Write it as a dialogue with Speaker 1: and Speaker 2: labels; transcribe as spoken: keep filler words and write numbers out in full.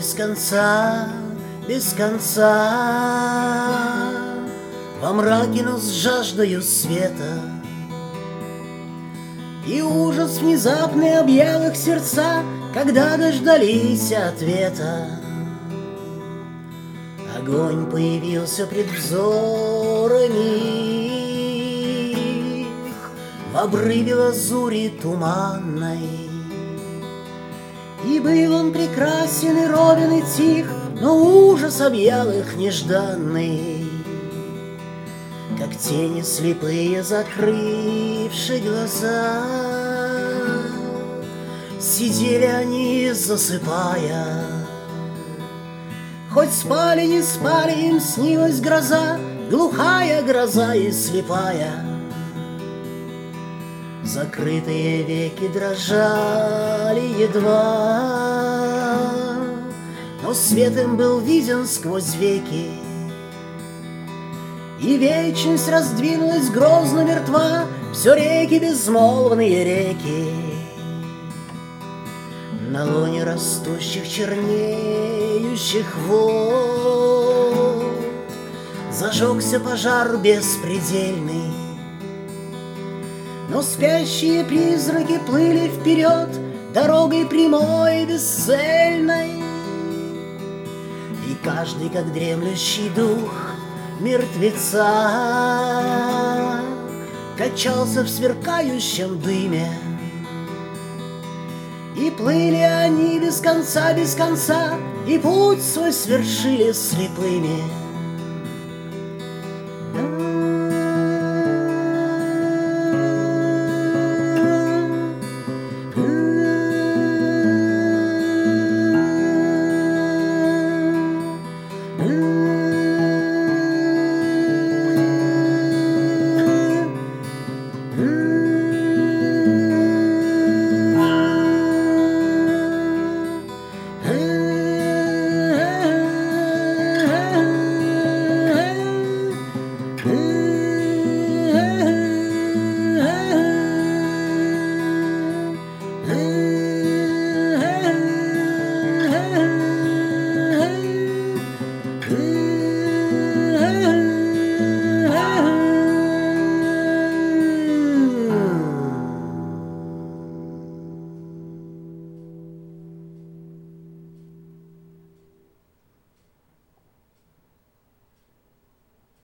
Speaker 1: без конца, без конца, во мраке, но с жаждою света. И ужас внезапный объял их сердца, когда дождались ответа. Огонь появился пред взорами их в обрыве лазури туманной. И был он прекрасен и ровен и тих, но ужас объял их нежданный. Как тени слепые, закрывши глаза, сидели они, засыпая. Хоть спали, не спали, им снилась гроза, глухая гроза и слепая. Закрытые веки дрожали едва, но свет им был виден сквозь веки. И вечность раздвинулась грозно мертва, все реки, безмолвные реки. На лоне растущих чернеющих вод зажегся пожар беспредельный. Но спящие призраки плыли вперед дорогой прямой и бесцельной. И каждый, как дремлющий дух мертвеца, качался в сверкающем дыме. И плыли они без конца, без конца, и путь свой свершили слепыми.